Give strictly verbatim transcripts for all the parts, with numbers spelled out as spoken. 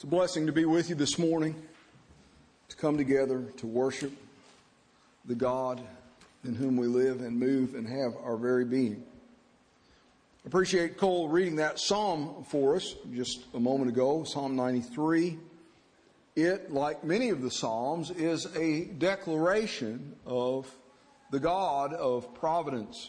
It's a blessing to be with you this morning, to come together to worship the God in whom we live and move and have our very being. I appreciate Cole reading that psalm for us just a moment ago, Psalm ninety-three. It, like many of the psalms, is a declaration of the God of providence.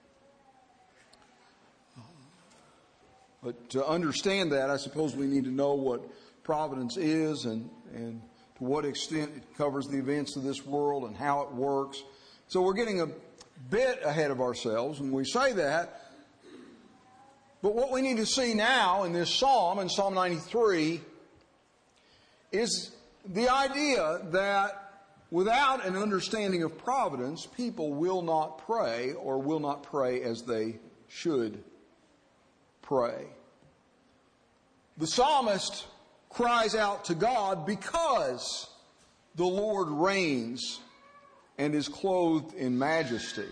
But to understand that, I suppose we need to know what providence is and, and to what extent it covers the events of this world and how it works. So we're getting a bit ahead of ourselves when we say that. But what we need to see now in this psalm, in Psalm ninety-three, is the idea that without an understanding of providence, people will not pray or will not pray as they should pray. The psalmist cries out to God because the Lord reigns and is clothed in majesty.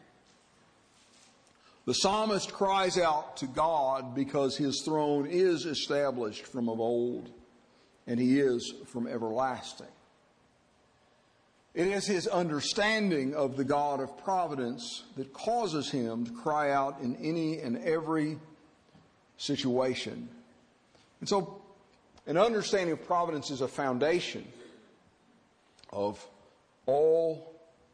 The psalmist cries out to God because his throne is established from of old and he is from everlasting. It is his understanding of the God of providence that causes him to cry out in any and every situation. And so an understanding of providence is a foundation of all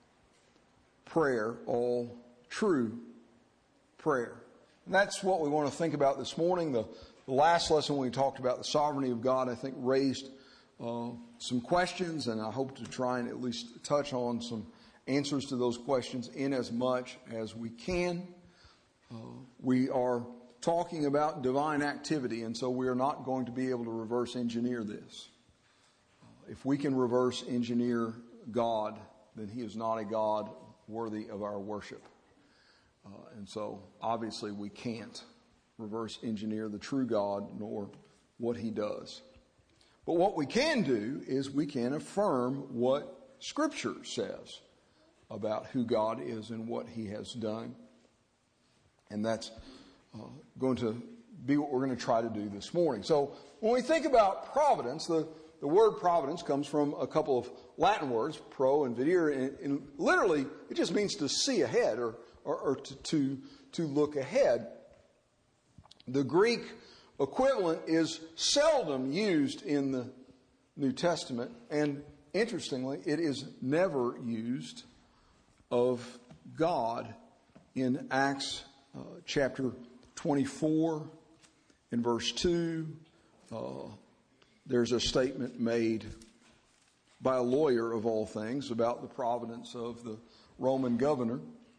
prayer, all true prayer. And that's what we want to think about this morning. The, the last lesson when we talked about the sovereignty of God, I think raised uh, some questions, and I hope to try and at least touch on some answers to those questions in as much as we can. Uh, we are talking about divine activity, and so we are not going to be able to reverse engineer this. Uh, if we can reverse engineer God, then he is not a God worthy of our worship. Uh, and so, obviously, we can't reverse engineer the true God nor what he does. But what we can do is we can affirm what Scripture says about who God is and what he has done. And that's uh, going to be what we're going to try to do this morning. So, when we think about providence, the, the word providence comes from a couple of Latin words, pro and videre, and, and literally it just means to see ahead or Or, or to, to, to look ahead. The Greek equivalent is seldom used in the New Testament, and interestingly, it is never used of God in Acts uh, chapter twenty-four, in verse two. Uh, there's a statement made by a lawyer of all things about the providence of the Roman governor.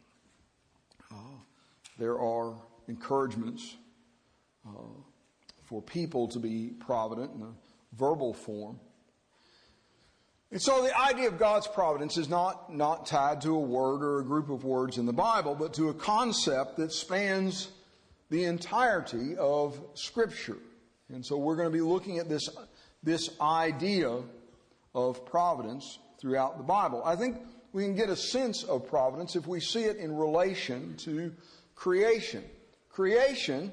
Uh, there are encouragements uh, for people to be provident in a verbal form. And so the idea of God's providence is not, not tied to a word or a group of words in the Bible, but to a concept that spans the entirety of Scripture. And so we're going to be looking at this, this idea of providence throughout the Bible. I think we can get a sense of providence if we see it in relation to creation. Creation,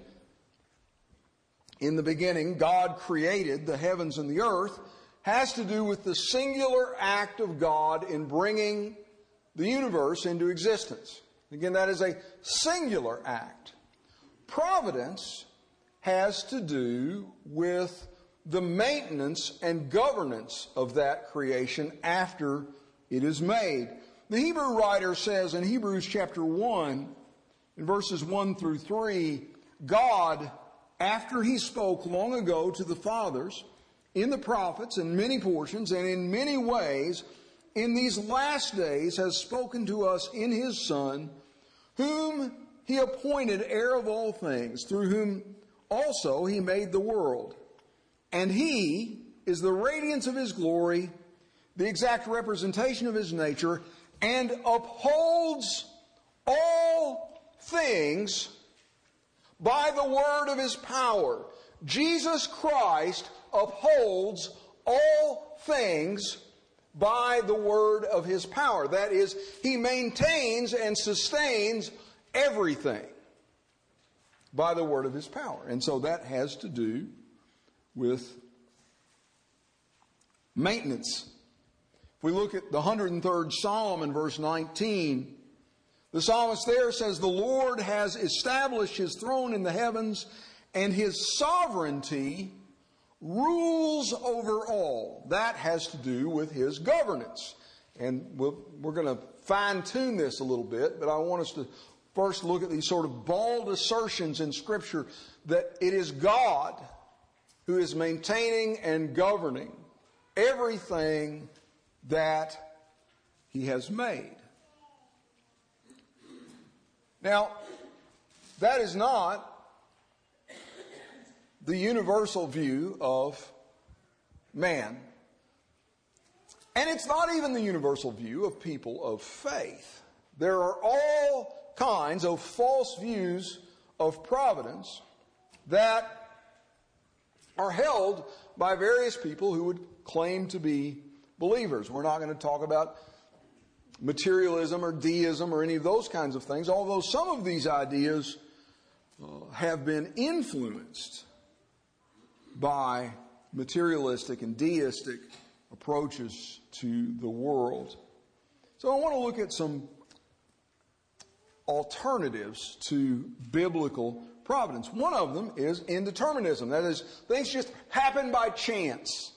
in the beginning, God created the heavens and the earth, has to do with the singular act of God in bringing the universe into existence. Again, that is a singular act. Providence has to do with the maintenance and governance of that creation after it is made. The Hebrew writer says in Hebrews chapter one, in verses one through three, God, after he spoke long ago to the fathers, in the prophets, in many portions and in many ways, in these last days has spoken to us in his Son, whom he appointed heir of all things, through whom also he made the world. And he is the radiance of his glory, the exact representation of his nature, and upholds all things by the word of his power. Jesus Christ upholds all things by the word of his power. That is, he maintains and sustains everything by the word of his power. And so that has to do with maintenance. If we look at the one hundred third Psalm in verse nineteen, the psalmist there says, "The Lord has established His throne in the heavens, and His sovereignty rules over all." That has to do with His governance. And we'll, we're going to fine-tune this a little bit, but I want us to first look at these sort of bald assertions in Scripture that it is God who is maintaining and governing everything that He has made. Now, that is not the universal view of man. And it's not even the universal view of people of faith. There are all kinds of false views of providence that are held by various people who would claim to be believers. We're not going to talk about materialism or deism or any of those kinds of things, although some of these ideas uh, have been influenced by materialistic and deistic approaches to the world. So I want to look at some alternatives to biblical providence. One of them is indeterminism. That is, things just happen by chance.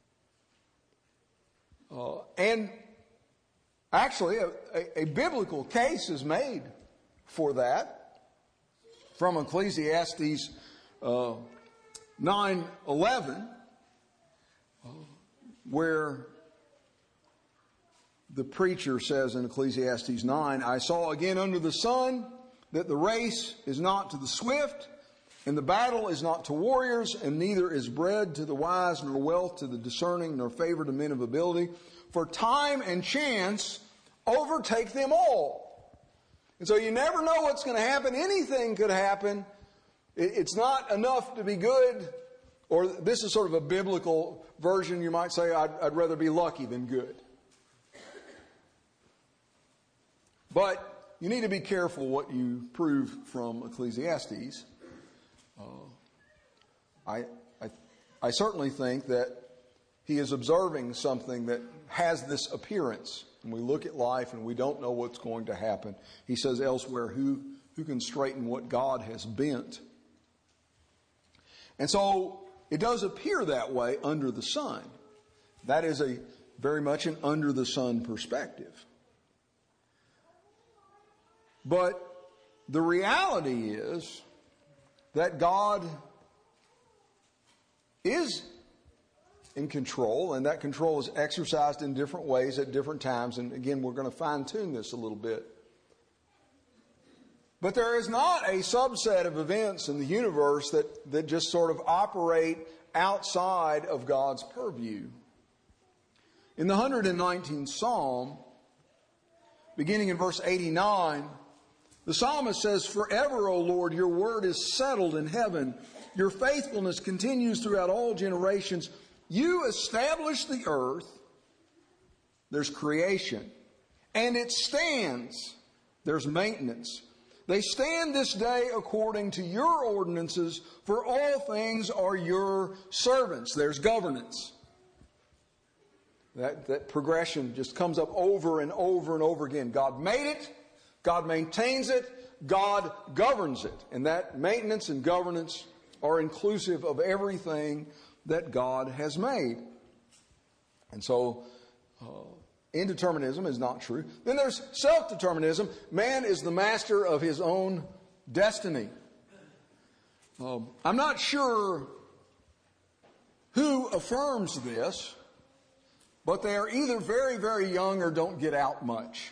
Uh, and actually, a, a, a biblical case is made for that from Ecclesiastes uh, nine eleven, uh, where the preacher says in Ecclesiastes nine, "I saw again under the sun that the race is not to the swift, and the battle is not to warriors, and neither is bread to the wise, nor wealth to the discerning, nor favor to men of ability. For time and chance overtake them all." And so you never know what's going to happen. Anything could happen. It's not enough to be good, or this is sort of a biblical version. You might say, I'd, I'd rather be lucky than good. But you need to be careful what you prove from Ecclesiastes. Uh, I, I, I certainly think that he is observing something that has this appearance. And we look at life and we don't know what's going to happen. He says elsewhere, who, who can straighten what God has bent? And so it does appear that way under the sun. That is a very much an under the sun perspective. But the reality is that God is in control, and that control is exercised in different ways at different times. And again, we're going to fine-tune this a little bit. But there is not a subset of events in the universe that, that just sort of operate outside of God's purview. In the one hundred nineteenth Psalm, beginning in verse eighty-nine, the psalmist says, "Forever, O Lord, your word is settled in heaven. Your faithfulness continues throughout all generations. You establish the earth," there's creation, "and it stands," there's maintenance. "They stand this day according to your ordinances, for all things are your servants." There's governance. That, that progression just comes up over and over and over again. God made it. God maintains it. God governs it. And that maintenance and governance are inclusive of everything that God has made. And so, uh, indeterminism is not true. Then there's self-determinism. Man is the master of his own destiny. Um, I'm not sure who affirms this, but they are either very, very young or don't get out much.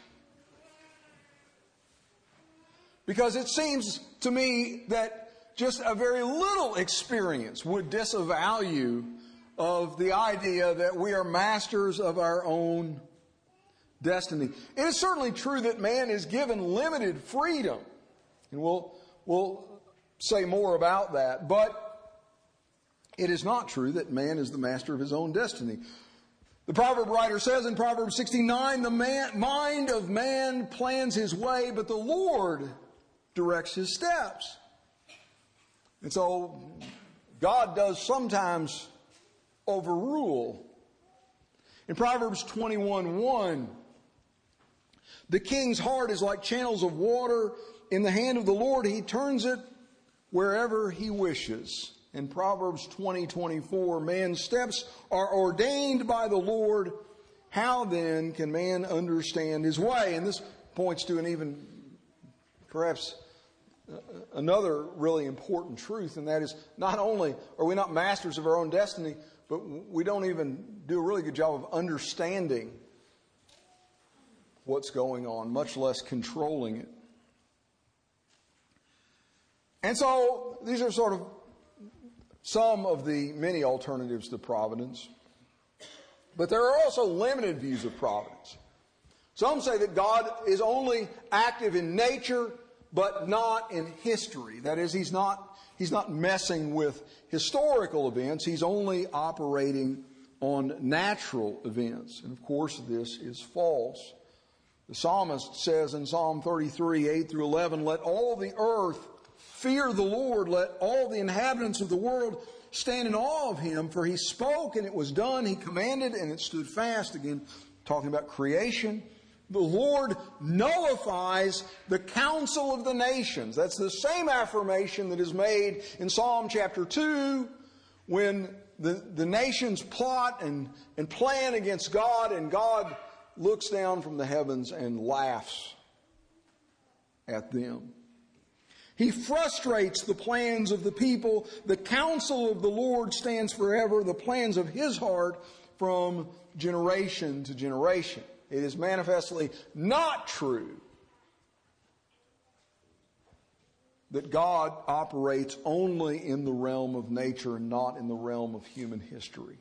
Because it seems to me that just a very little experience would disavow of the idea that we are masters of our own destiny. It is certainly true that man is given limited freedom. And we'll, we'll say more about that. But it is not true that man is the master of his own destiny. The proverb writer says in Proverbs sixty-nine, "The man, mind of man plans his way, but the Lord directs his steps." And so God does sometimes overrule In Proverbs twenty-one one, the king's heart is like channels of water in the hand of the Lord. He turns it wherever he wishes. In Proverbs twenty twenty-four, man's steps are ordained by the Lord. How then can man understand his way? And this points to an even, perhaps, another really important truth, and that is not only are we not masters of our own destiny, but we don't even do a really good job of understanding what's going on, much less controlling it. And so these are sort of some of the many alternatives to providence. But there are also limited views of providence. Some say that God is only active in nature, but not in history. That is, he's not, he's not messing with historical events. He's only operating on natural events. And of course, this is false. The psalmist says in Psalm thirty-three, eight through eleven, "Let all the earth fear the Lord. Let all the inhabitants of the world stand in awe of him. For he spoke and it was done. He commanded and it stood fast." Again, talking about creation. The Lord nullifies the counsel of the nations. That's the same affirmation that is made in Psalm chapter two when the, the nations plot and, and plan against God, and God looks down from the heavens and laughs at them. He frustrates the plans of the people. The counsel of the Lord stands forever, the plans of his heart from generation to generation. It is manifestly not true that God operates only in the realm of nature and not in the realm of human history.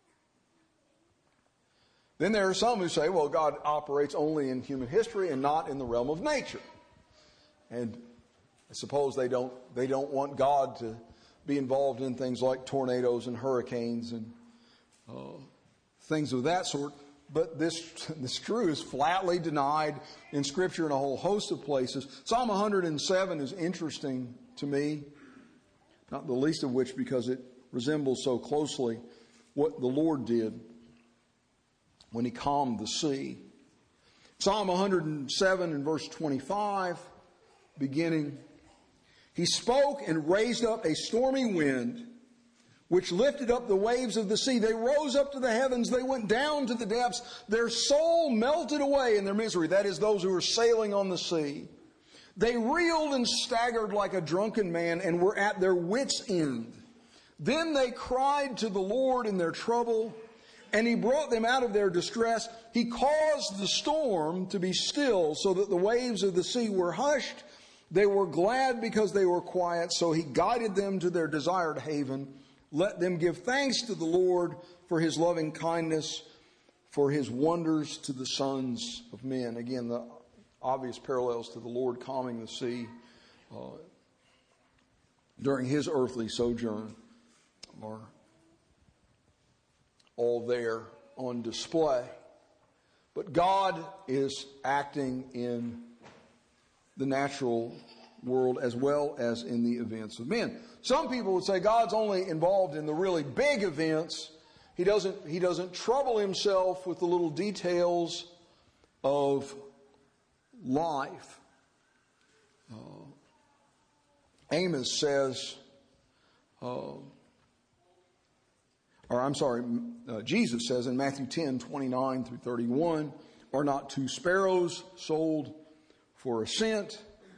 Then there are some who say, well, God operates only in human history and not in the realm of nature. And I suppose they don't, they don't want God to be involved in things like tornadoes and hurricanes and uh, things of that sort. But this, this truth is flatly denied in Scripture in a whole host of places. Psalm one hundred seven is interesting to me, not the least of which because it resembles so closely what the Lord did when he calmed the sea. Psalm one hundred seven and verse twenty-five, beginning, "He spoke and raised up a stormy wind, which lifted up the waves of the sea. They rose up to the heavens. They went down to the depths. Their soul melted away in their misery." That is, those who were sailing on the sea. "They reeled and staggered like a drunken man and were at their wits' end. Then they cried to the Lord in their trouble, and he brought them out of their distress. He caused the storm to be still so that the waves of the sea were hushed. They were glad because they were quiet, so he guided them to their desired haven. Let them give thanks to the Lord for his loving kindness, for his wonders to the sons of men." Again, the obvious parallels to the Lord calming the sea uh, during his earthly sojourn are all there on display. But God is acting in the natural world as well as in the events of men. Some people would say God's only involved in the really big events. He doesn't, he doesn't trouble himself with the little details of life. Uh, Amos says, uh, or I'm sorry, uh, Jesus says in Matthew ten, twenty-nine through thirty-one, "Are not two sparrows sold for a cent?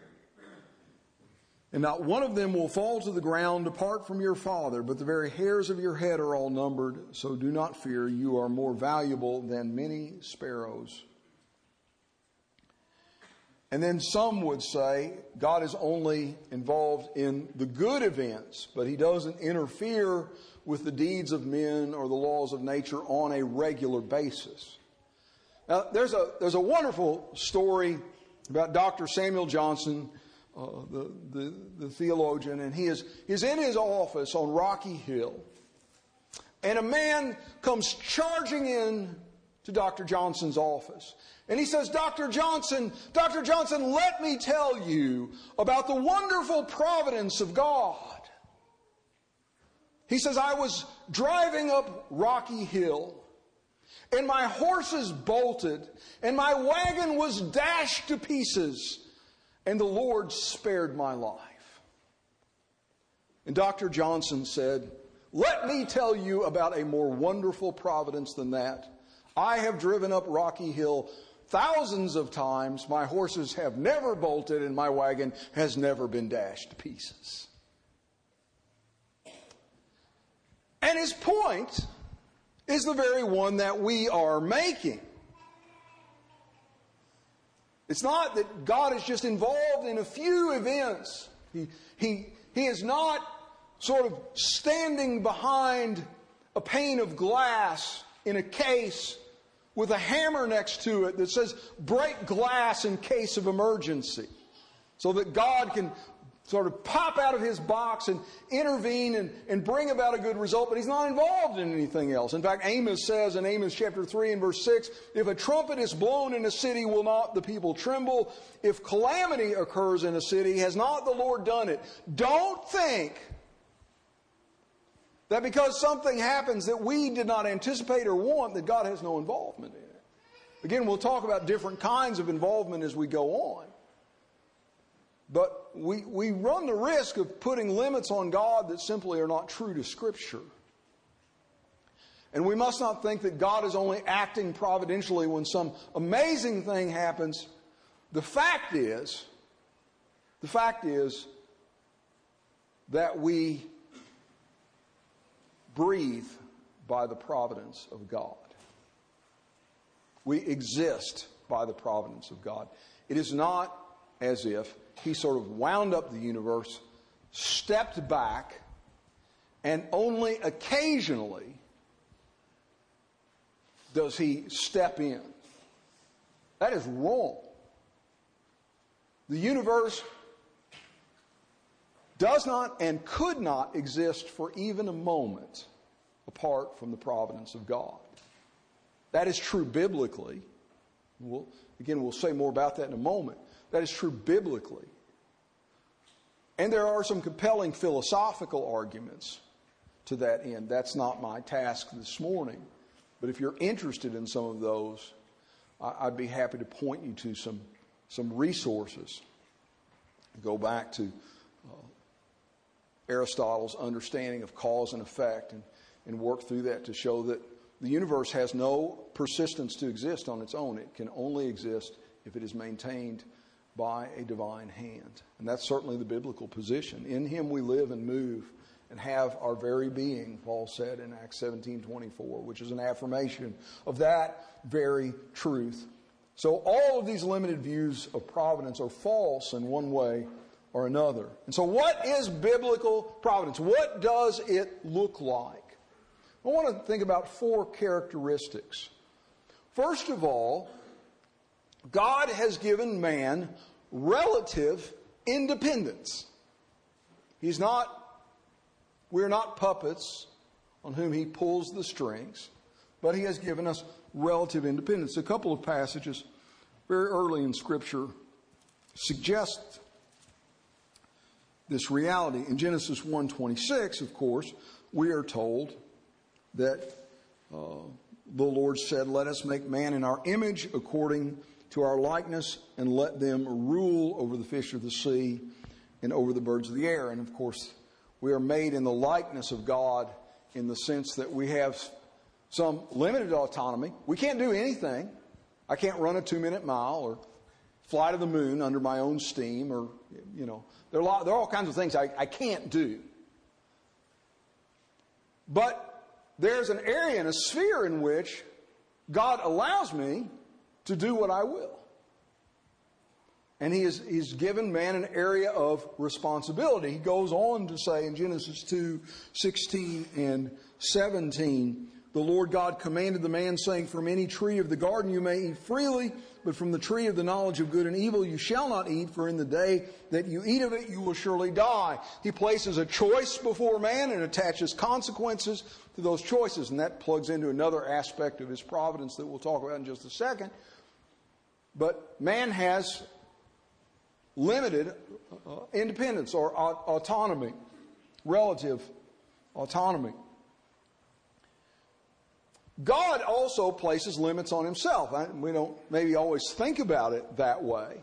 And not one of them will fall to the ground apart from your Father, but the very hairs of your head are all numbered. So do not fear, you are more valuable than many sparrows." And then some would say God is only involved in the good events, but he doesn't interfere with the deeds of men or the laws of nature on a regular basis. Now, there's a, there's a wonderful story about Doctor Samuel Johnson, Uh, the, the, the theologian, and he is he's in his office on Rocky Hill. And a man comes charging in to Doctor Johnson's office. And he says, Doctor Johnson, Doctor Johnson, let me tell you about the wonderful providence of God. He says, I was driving up Rocky Hill, and my horses bolted, and my wagon was dashed to pieces, and the Lord spared my life. And Doctor Johnson said, let me tell you about a more wonderful providence than that. I have driven up Rocky Hill thousands of times. My horses have never bolted, and my wagon has never been dashed to pieces. And his point is the very one that we are making. It's not that God is just involved in a few events. He, he, he is not sort of standing behind a pane of glass in a case with a hammer next to it that says, break glass in case of emergency. So that God can sort of pop out of his box and intervene and, and bring about a good result, but he's not involved in anything else. In fact, Amos says in Amos chapter three and verse six, if a trumpet is blown in a city, will not the people tremble? If calamity occurs in a city, has not the Lord done it? Don't think that because something happens that we did not anticipate or want, that God has no involvement in it. Again, we'll talk about different kinds of involvement as we go on. But we, we run the risk of putting limits on God that simply are not true to Scripture. And we must not think that God is only acting providentially when some amazing thing happens. The fact is, the fact is that we breathe by the providence of God. We exist by the providence of God. It is not as if he sort of wound up the universe, stepped back, and only occasionally does he step in. That is wrong. The universe does not and could not exist for even a moment apart from the providence of God. That is true biblically. We'll, again, we'll say more about that in a moment. That is true biblically. And there are some compelling philosophical arguments to that end. That's not my task this morning. But if you're interested in some of those, I'd be happy to point you to some, some resources. Go back to uh, Aristotle's understanding of cause and effect and, and work through that to show that the universe has no persistence to exist on its own. It can only exist if it is maintained by a divine hand. And that's certainly the biblical position. In him we live and move and have our very being, Paul said in Acts seventeen twenty-four, which is an affirmation of that very truth. So all of these limited views of providence are false in one way or another. And so what is biblical providence? What does it look like? I want to think about four characteristics. First of all, God has given man relative independence. He's not, we're not puppets on whom he pulls the strings, but he has given us relative independence. A couple of passages very early in Scripture suggest this reality. In Genesis one twenty-six, of course, we are told that uh, the Lord said, let us make man in our image according to our likeness, and let them rule over the fish of the sea and over the birds of the air. And of course, we are made in the likeness of God in the sense that we have some limited autonomy. We can't do anything. I can't run a two-minute mile or fly to the moon under my own steam, or, you know, there are, a lot, there are all kinds of things I, I can't do. But there's an area and a sphere in which God allows me to do what I will. And he is, he's given man an area of responsibility. He goes on to say in Genesis two sixteen and seventeen, the Lord God commanded the man, saying, from any tree of the garden you may eat freely, but from the tree of the knowledge of good and evil you shall not eat, for in the day that you eat of it you will surely die. He places a choice before man and attaches consequences to those choices. And that plugs into another aspect of his providence that we'll talk about in just a second. But man has limited uh, independence or uh, autonomy, relative autonomy. God also places limits on himself. We don't maybe always think about it that way.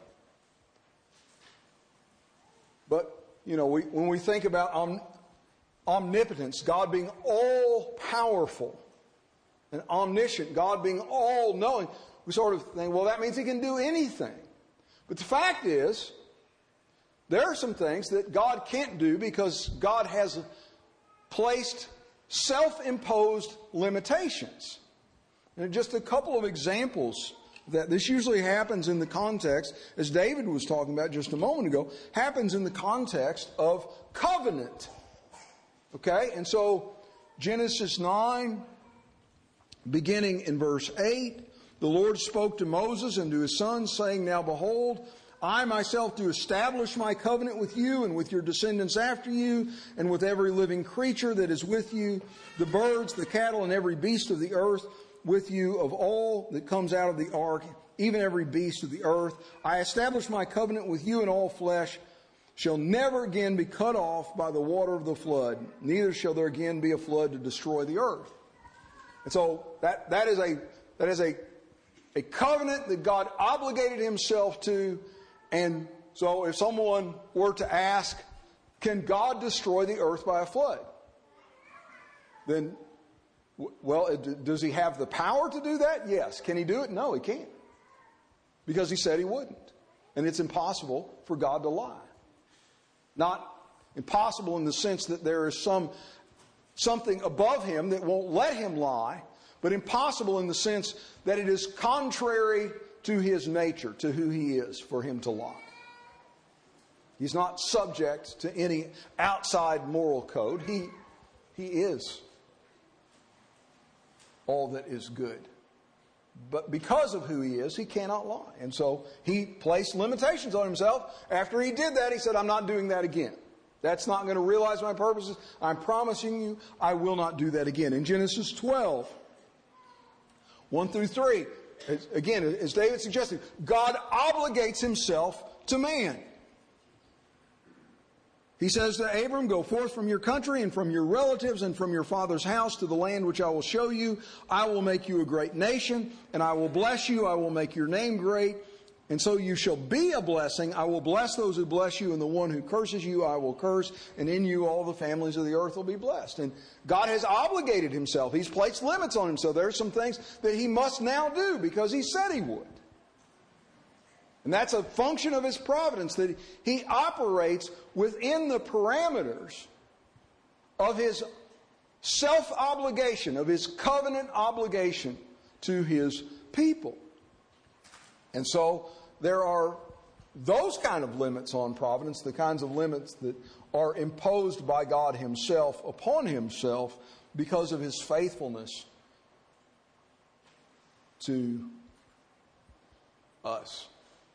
But, you know, we, when we think about om, omnipotence, God being all-powerful and omniscient, God being all-knowing, we sort of think, well, that means he can do anything. But the fact is, there are some things that God can't do because God has placed self-imposed limitations. And just a couple of examples that this usually happens in the context, as David was talking about just a moment ago, happens in the context of covenant. Okay? And so, Genesis nine, beginning in verse eight, the Lord spoke to Moses and to his sons, saying, Now behold, I myself do establish my covenant with you and with your descendants after you and with every living creature that is with you, the birds, the cattle, and every beast of the earth with you, of all that comes out of the ark, even every beast of the earth. I establish my covenant with you, and all flesh shall never again be cut off by the water of the flood, neither shall there again be a flood to destroy the earth. And so that, that is a that is a, a covenant that God obligated himself to. And so if someone were to ask, can God destroy the earth by a flood? Then, well, does he have the power to do that? Yes. Can he do it? No, he can't. Because he said he wouldn't. And it's impossible for God to lie. Not impossible in the sense that there is some something above him that won't let him lie, but impossible in the sense that it is contrary to his nature, to who he is, for him to lie. He's not subject to any outside moral code. He, he is all that is good. But because of who he is, he cannot lie. And so he placed limitations on himself. After he did that, he said, I'm not doing that again. That's not going to realize my purposes. I'm promising you, I will not do that again. In Genesis twelve, one through three, again, as David suggested, God obligates himself to man. He says to Abram, go forth from your country and from your relatives and from your father's house to the land which I will show you. I will make you a great nation, and I will bless you. I will make your name great, and so you shall be a blessing. I will bless those who bless you, and the one who curses you I will curse, and in you all the families of the earth will be blessed. And God has obligated himself. He's placed limits on himself. There are some things that he must now do because he said he would. And that's a function of his providence, that he operates within the parameters of his self-obligation, of his covenant obligation to his people. And so there are those kind of limits on providence, the kinds of limits that are imposed by God himself upon himself because of his faithfulness to us.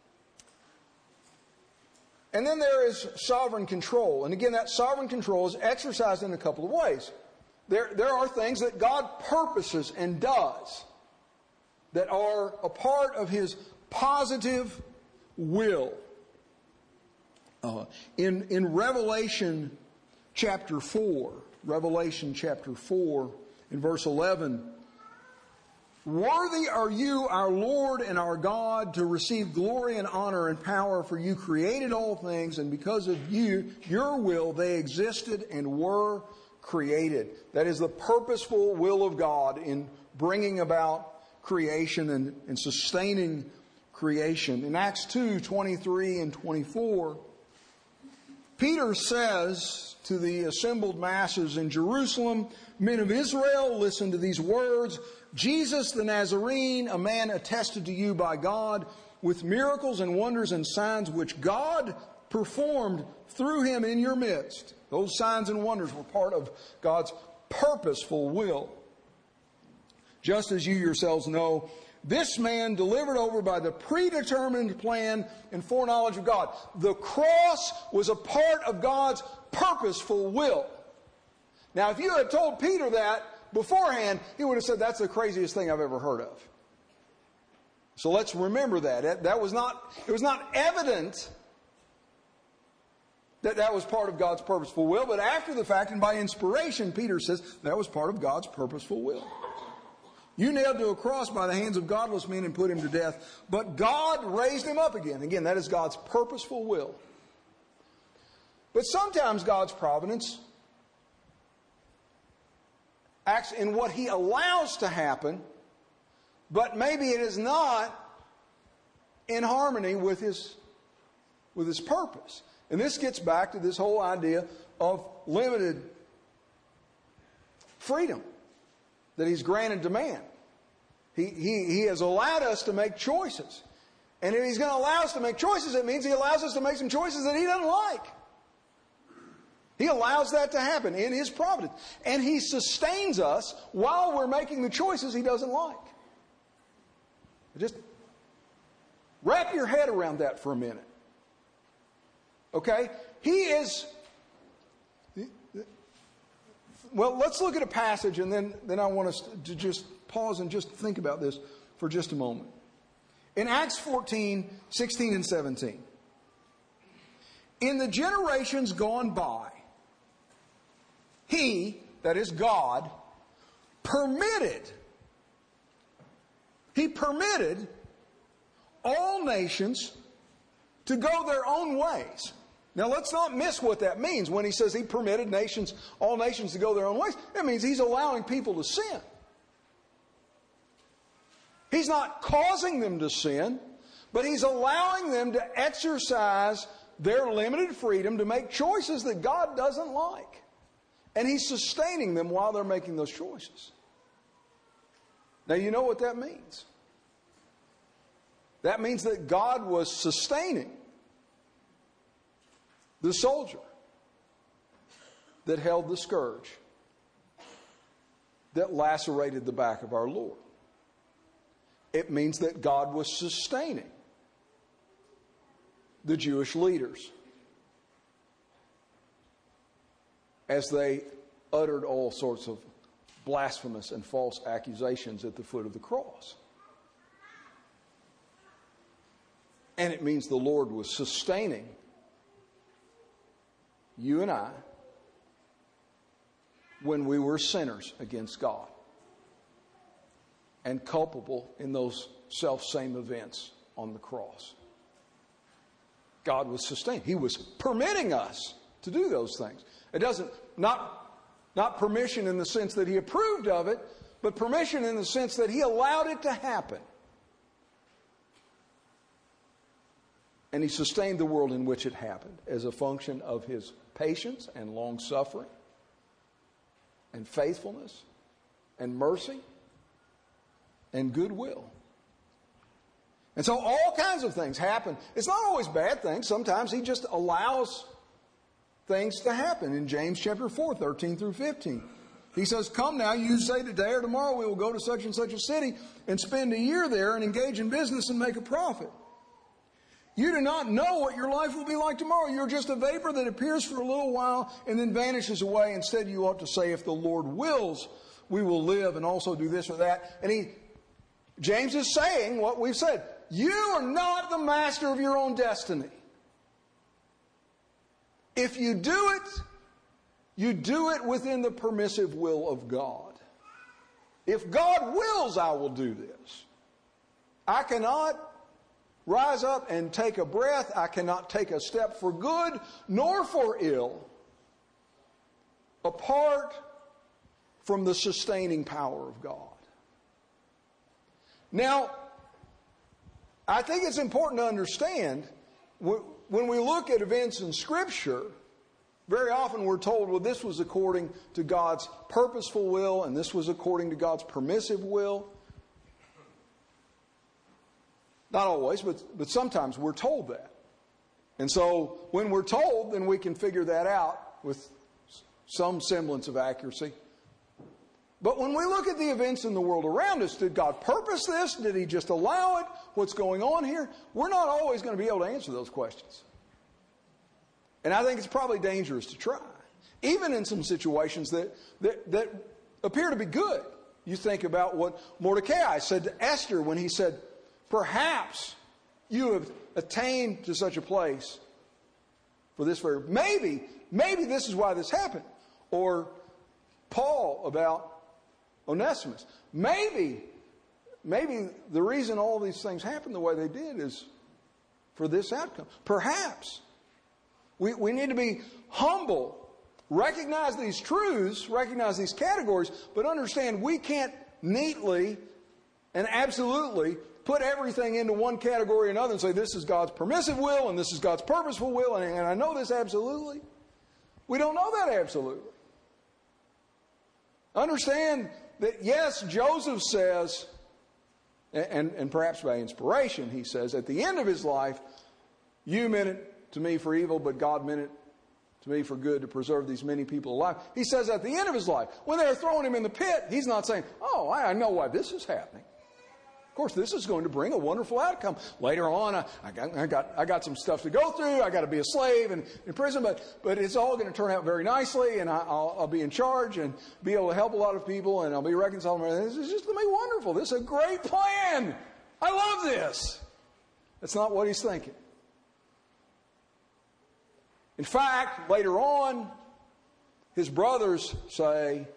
And then there is sovereign control. And again, that sovereign control is exercised in a couple of ways. There, there are things that God purposes and does that are a part of his positive will. Uh, in, in Revelation chapter four, Revelation chapter four, in verse eleven, worthy are you, our Lord and our God, to receive glory and honor and power, for you created all things, and because of you, your will, they existed and were created. That is the purposeful will of God in bringing about creation and, and sustaining creation. In Acts two, twenty-three and twenty-four, Peter says to the assembled masses in Jerusalem, men of Israel, listen to these words. Jesus the Nazarene, a man attested to you by God with miracles and wonders and signs which God performed through him in your midst. Those signs and wonders were part of God's purposeful will. Just as you yourselves know, this man delivered over by the predetermined plan and foreknowledge of God. The cross was a part of God's purposeful will. Now, if you had told Peter that beforehand, he would have said, that's the craziest thing I've ever heard of. So let's remember that. That was not, it was not evident that that was part of God's purposeful will, but after the fact and by inspiration, Peter says that was part of God's purposeful will. You nailed to a cross by the hands of godless men and put him to death. But God raised him up again. Again, that is God's purposeful will. But sometimes God's providence acts in what he allows to happen, but maybe it is not in harmony with his, with his purpose. And this gets back to this whole idea of limited freedom that he's granted to man. He, he, he has allowed us to make choices. And if he's going to allow us to make choices, it means he allows us to make some choices that he doesn't like. He allows that to happen in his providence. And he sustains us while we're making the choices he doesn't like. Just wrap your head around that for a minute. Okay? He is... Well, let's look at a passage, and then, then I want us to just pause and just think about this for just a moment. In Acts fourteen, sixteen and seventeen. In the generations gone by, he, that is God, permitted, he permitted all nations to go their own ways. Now, let's not miss what that means when he says he permitted nations, all nations to go their own ways. That means he's allowing people to sin. He's not causing them to sin, but he's allowing them to exercise their limited freedom to make choices that God doesn't like. And he's sustaining them while they're making those choices. Now, you know what that means. That means that God was sustaining the soldier that held the scourge that lacerated the back of our Lord. It means that God was sustaining the Jewish leaders as they uttered all sorts of blasphemous and false accusations at the foot of the cross. And it means the Lord was sustaining you and I when we were sinners against God and culpable in those self-same events on the cross. God was sustaining. He was permitting us to do those things. It doesn't, not, not permission in the sense that he approved of it, but permission in the sense that he allowed it to happen. And he sustained the world in which it happened as a function of his patience and long-suffering and faithfulness and mercy and goodwill. And so all kinds of things happen. It's not always bad things. Sometimes he just allows things to happen. In James chapter four, thirteen through fifteen. He says, come now, you say today or tomorrow we will go to such and such a city and spend a year there and engage in business and make a profit. You do not know what your life will be like tomorrow. You're just a vapor that appears for a little while and then vanishes away. Instead, you ought to say, if the Lord wills, we will live and also do this or that. And he, James is saying what we've said. You are not the master of your own destiny. If you do it, you do it within the permissive will of God. If God wills, I will do this. I cannot rise up and take a breath. I cannot take a step for good nor for ill apart from the sustaining power of God. Now, I think it's important to understand when we look at events in Scripture, very often we're told, well, this was according to God's purposeful will and this was according to God's permissive will. Not always, but, but sometimes we're told that. And so when we're told, then we can figure that out with some semblance of accuracy. But when we look at the events in the world around us, did God purpose this? Did he just allow it? What's going on here? We're not always going to be able to answer those questions. And I think it's probably dangerous to try. Even in some situations that, that, that appear to be good. You think about what Mordecai said to Esther when he said, perhaps you have attained to such a place for this very, maybe, maybe this is why this happened. Or Paul about Onesimus. Maybe, maybe the reason all these things happened the way they did is for this outcome. Perhaps. We, we need to be humble, recognize these truths, recognize these categories, but understand we can't neatly and absolutely put everything into one category or another and say this is God's permissive will and this is God's purposeful will, and, and I know this absolutely. We don't know that absolutely. Understand that, yes, Joseph says, and, and perhaps by inspiration, he says, at the end of his life, you meant it to me for evil, but God meant it to me for good to preserve these many people alive. He says at the end of his life, when they're throwing him in the pit, he's not saying, oh, I know why this is happening. Of course, this is going to bring a wonderful outcome. Later on, I, I, got, I, got, I got some stuff to go through. I got to be a slave and in prison, but, but it's all going to turn out very nicely, and I, I'll, I'll be in charge and be able to help a lot of people, and I'll be reconciled. This is just going to be wonderful. This is a great plan. I love this. That's not what he's thinking. In fact, later on, his brothers say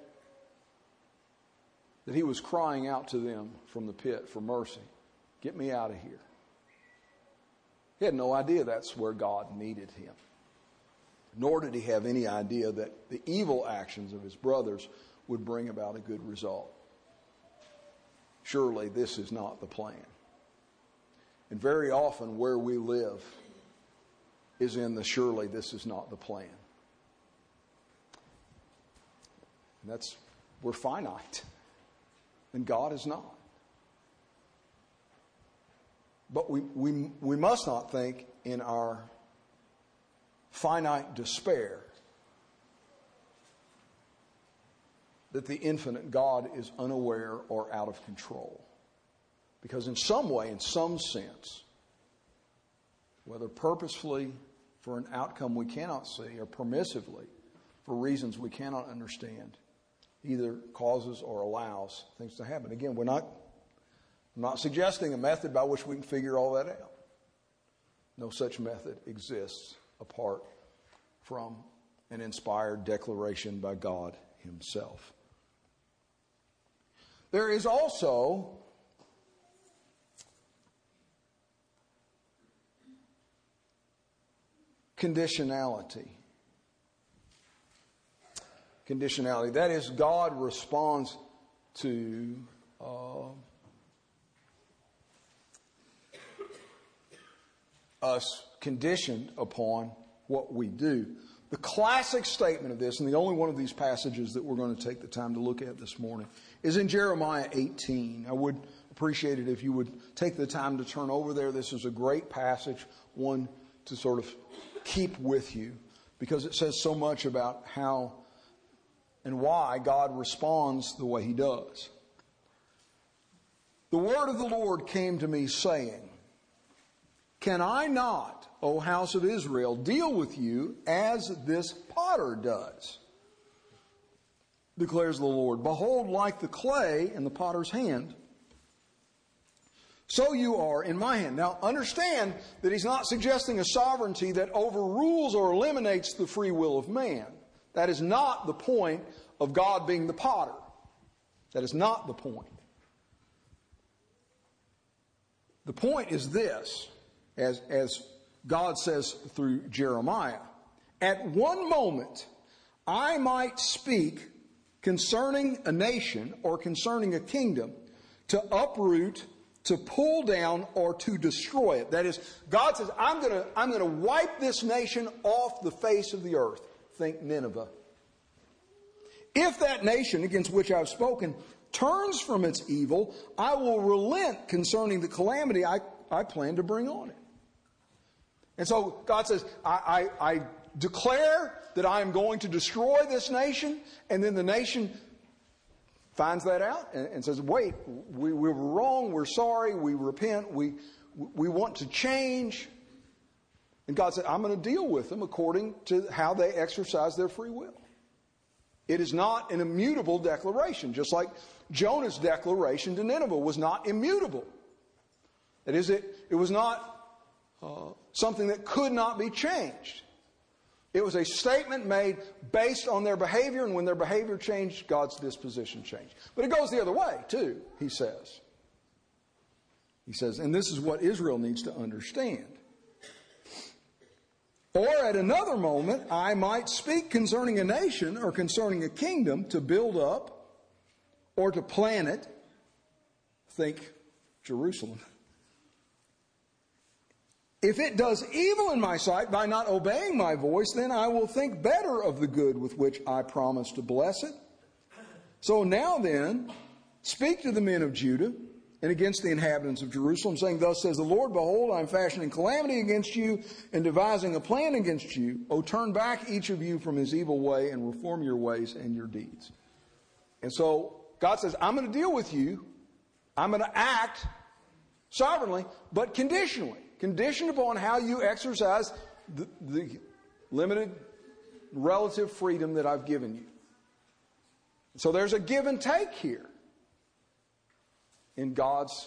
that he was crying out to them from the pit for mercy. Get me out of here. He had no idea that's where God needed him. Nor did he have any idea that the evil actions of his brothers would bring about a good result. Surely this is not the plan. And very often where we live is in the surely this is not the plan. And that's, we're finite. And God is not. But we, we, we must not think in our finite despair that the infinite God is unaware or out of control. Because in some way, in some sense, whether purposefully for an outcome we cannot see or permissively for reasons we cannot understand, either causes or allows things to happen. Again, we're not, I'm not suggesting a method by which we can figure all that out. No such method exists apart from an inspired declaration by God himself. There is also conditionality. Conditionality. That is, God responds to uh, us conditioned upon what we do. The classic statement of this, and the only one of these passages that we're going to take the time to look at this morning, is in Jeremiah eighteen. I would appreciate it if you would take the time to turn over there. This is a great passage, one to sort of keep with you, because it says so much about how and why God responds the way he does. The word of the Lord came to me saying, can I not, O house of Israel, deal with you as this potter does? Declares the Lord. Behold, like the clay in the potter's hand, so you are in my hand. Now, understand that he's not suggesting a sovereignty that overrules or eliminates the free will of man. That is not the point of God being the potter. That is not the point. The point is this, as, as God says through Jeremiah. At one moment, I might speak concerning a nation or concerning a kingdom to uproot, to pull down, or to destroy it. That is, God says, I'm going to I'm going to wipe this nation off the face of the earth. Think Nineveh. If that nation against which I've spoken turns from its evil, I will relent concerning the calamity I, I plan to bring on it. And so God says, I, I, I declare that I am going to destroy this nation, and then the nation finds that out and, and says, wait, we, we were wrong, we're sorry, we repent, we, we want to change. And God said, I'm going to deal with them according to how they exercise their free will. It is not an immutable declaration, just like Jonah's declaration to Nineveh was not immutable. That is, it, it was not uh, something that could not be changed. It was a statement made based on their behavior, and when their behavior changed, God's disposition changed. But it goes the other way, too, he says. He says, and this is what Israel needs to understand. Or at another moment, I might speak concerning a nation or concerning a kingdom to build up or to plan it. Think Jerusalem. If it does evil in my sight by not obeying my voice, then I will think better of the good with which I promised to bless it. So now then, speak to the men of Judah and against the inhabitants of Jerusalem, saying, thus says the Lord, behold, I am fashioning calamity against you and devising a plan against you. O turn back each of you from his evil way and reform your ways and your deeds. And so God says, I'm going to deal with you. I'm going to act sovereignly, but conditionally. Conditioned upon how you exercise the, the limited relative freedom that I've given you. So there's a give and take here in God's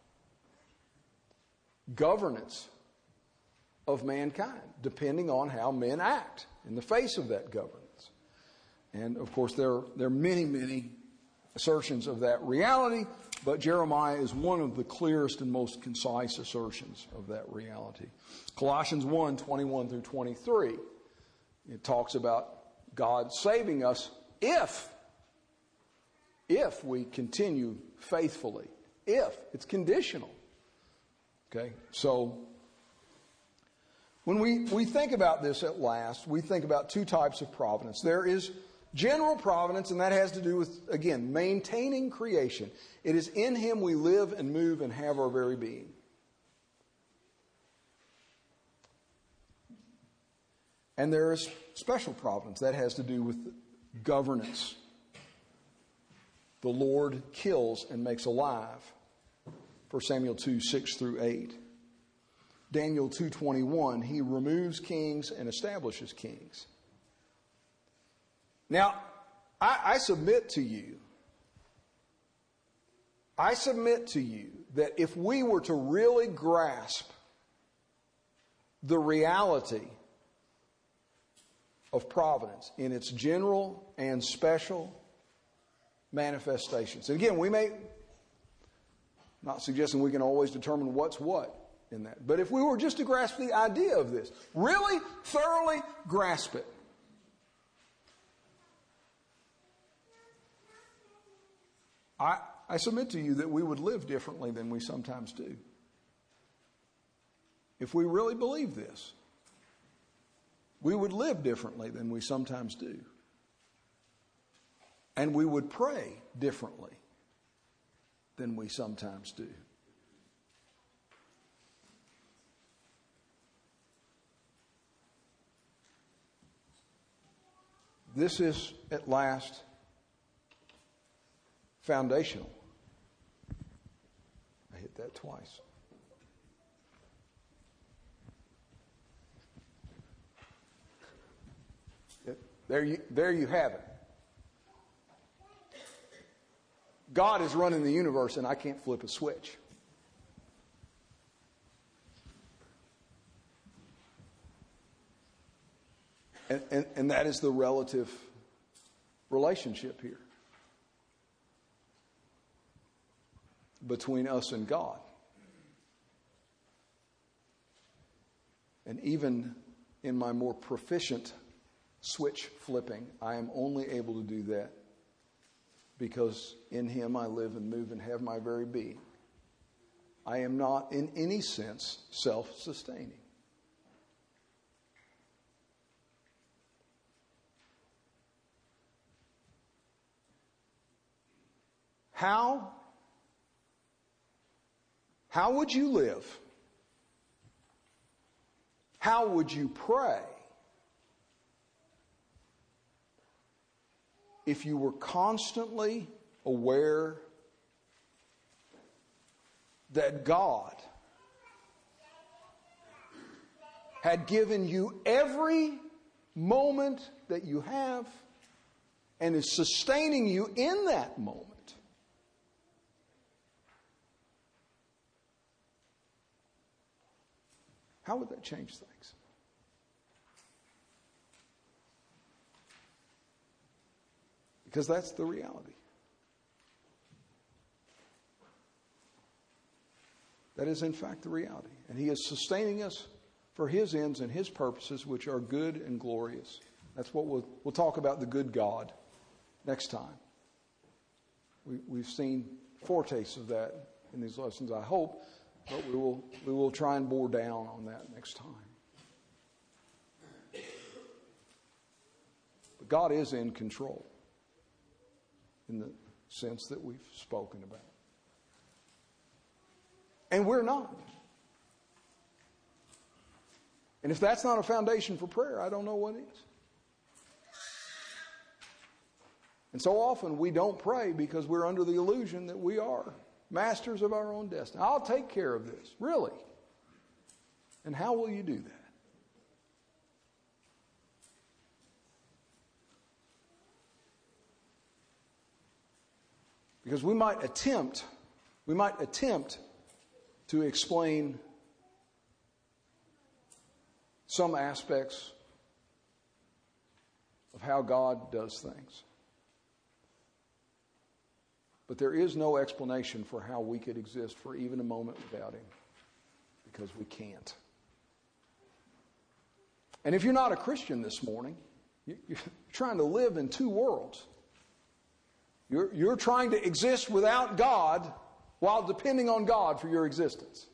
governance of mankind, depending on how men act in the face of that governance. And of course, there, there are many, many assertions of that reality, but Jeremiah is one of the clearest and most concise assertions of that reality. Colossians one, twenty-one through twenty-three, it talks about God saving us if, if we continue faithfully. If. It's conditional. Okay? So, when we, we think about this at last, we think about two types of providence. There is general providence, and that has to do with, again, maintaining creation. It is in Him we live and move and have our very being. And there is special providence. That has to do with governance. The Lord kills and makes alive. First Samuel two, six through eight. Daniel two twenty-one, He removes kings and establishes kings. Now, I, I submit to you, I submit to you that if we were to really grasp the reality of providence in its general and special manifestations. And again, we may, not suggesting we can always determine what's what in that, but if we were just to grasp the idea of this, really thoroughly grasp it, I, I submit to you that we would live differently than we sometimes do. If we really believe this, we would live differently than we sometimes do. And we would pray differently than we sometimes do. This is, at last, foundational. I hit that twice. There you, there you have it. God is running the universe and I can't flip a switch. And, and, and that is the relative relationship here between us and God. And even in my more proficient switch flipping, I am only able to do that because in Him I live and move and have my very being. I am not in any sense self-sustaining. How, how would you live? How would you pray if you were constantly aware that God had given you every moment that you have and is sustaining you in that moment? How would that change things? Because that's the reality. That is, in fact, the reality. And He is sustaining us for His ends and His purposes, which are good and glorious. That's what we'll, we'll talk about, the good God, next time. We, we've seen foretastes of that in these lessons, I hope, but we will, we will try and bore down on that next time. But God is in control in the sense that we've spoken about. And we're not. And if that's not a foundation for prayer, I don't know what is. And so often we don't pray because we're under the illusion that we are masters of our own destiny. I'll take care of this. Really? And how will you do that? Because we might attempt, we might attempt to explain some aspects of how God does things. But there is no explanation for how we could exist for even a moment without Him, because we can't. And if you're not a Christian this morning, you're trying to live in two worlds. You're, you're trying to exist without God while depending on God for your existence.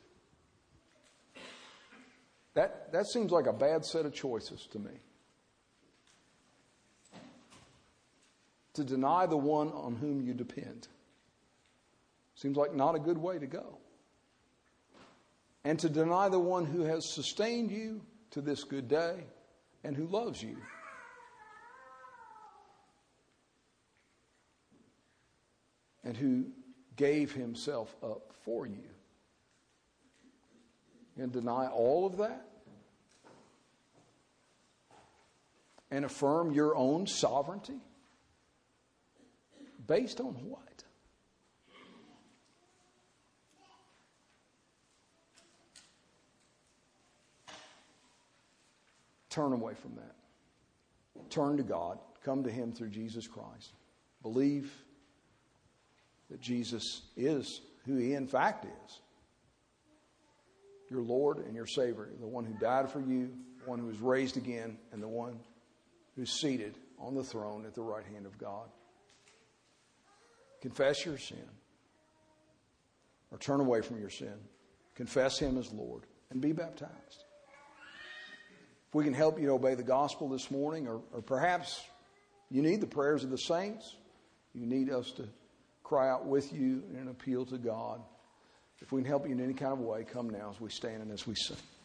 That, that seems like a bad set of choices to me. To deny the one on whom you depend seems like not a good way to go. And to deny the one who has sustained you to this good day and who loves you. And who gave Himself up for you. And deny all of that? And affirm your own sovereignty? Based on what? Turn away from that. Turn to God. Come to Him through Jesus Christ. Believe that Jesus is who He in fact is. Your Lord and your Savior. The one who died for you, the one who was raised again, and the one who's seated on the throne at the right hand of God. Confess your sin. Or turn away from your sin. Confess Him as Lord. And be baptized. If we can help you to obey the gospel this morning, or, or perhaps you need the prayers of the saints. You need us to cry out with you in an appeal to God. If we can help you in any kind of way, come now as we stand and as we sing.